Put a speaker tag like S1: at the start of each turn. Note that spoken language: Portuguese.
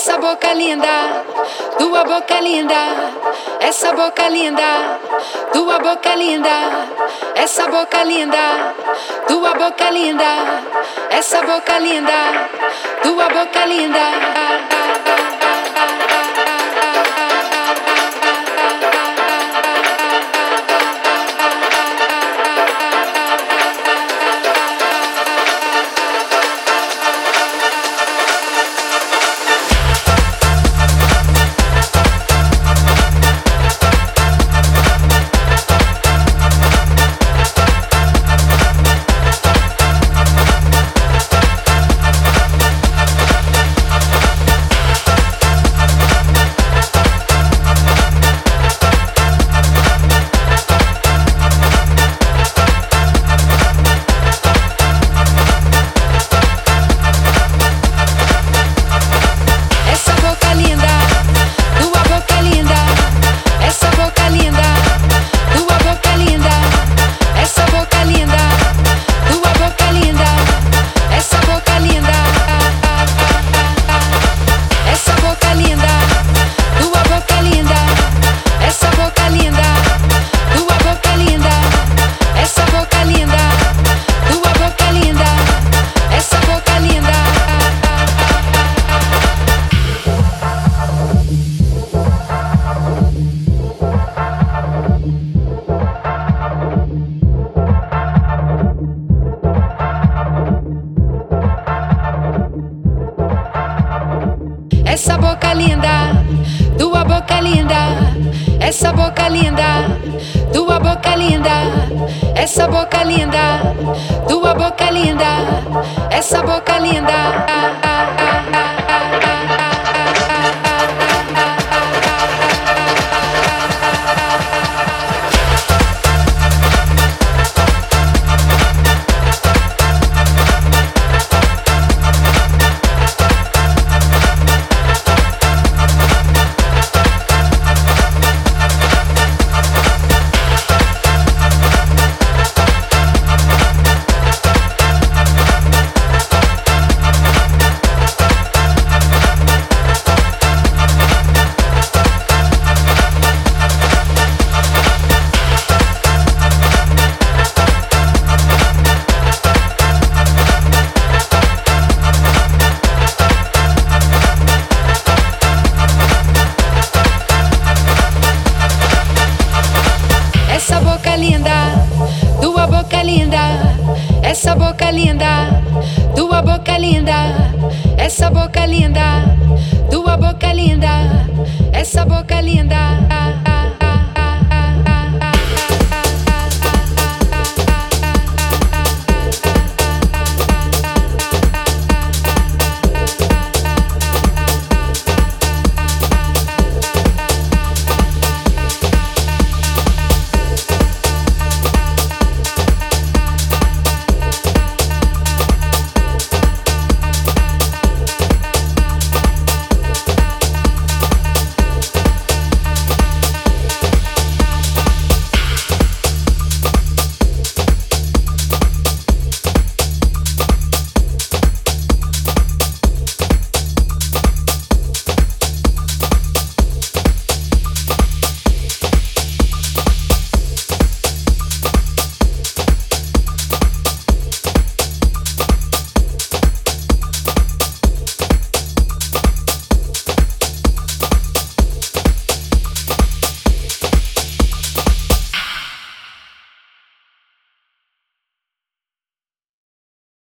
S1: essa boca linda, tua boca linda, essa boca linda, tua boca linda, essa boca linda, tua boca linda, essa boca linda, tua boca linda. Essa boca linda, tua boca linda, essa boca linda, tua boca linda, essa boca linda, tua boca linda, essa boca linda. Essa boca linda, tua boca linda, essa boca linda, tua boca linda, essa boca linda, tua boca linda, essa boca linda.